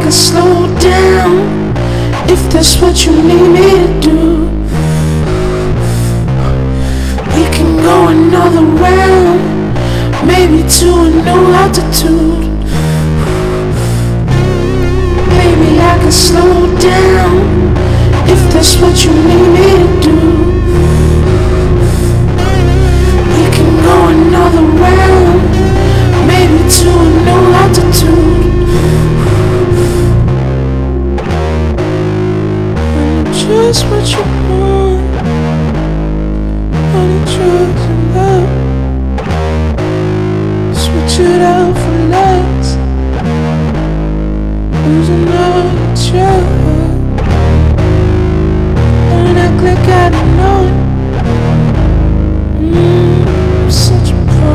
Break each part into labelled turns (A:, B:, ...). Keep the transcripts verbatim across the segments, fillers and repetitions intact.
A: can slow down if that's what you need me to do. We can go another round, maybe to a new altitude. Maybe I can slow down if that's what you need me to do. We can go another round, maybe to a new altitude. Just what you want, honey, drugs and love. Switch it out for less, losing all control. Don't act like I don't know it. Mm, I'm such a pro.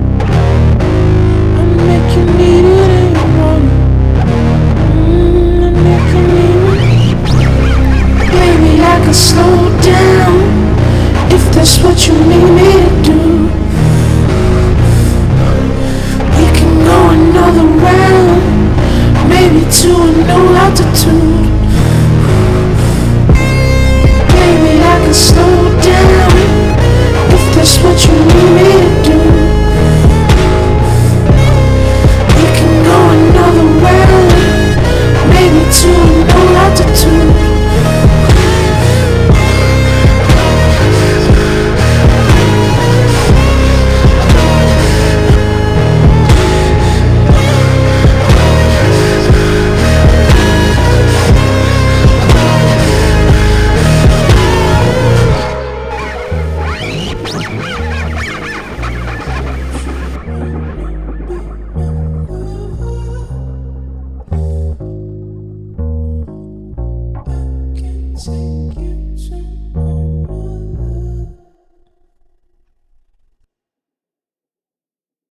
A: I make you need it and you want it. Mm, I make you need it. Maybe I can slow down if that's what you need me to do. We can go another round, maybe to a new altitude.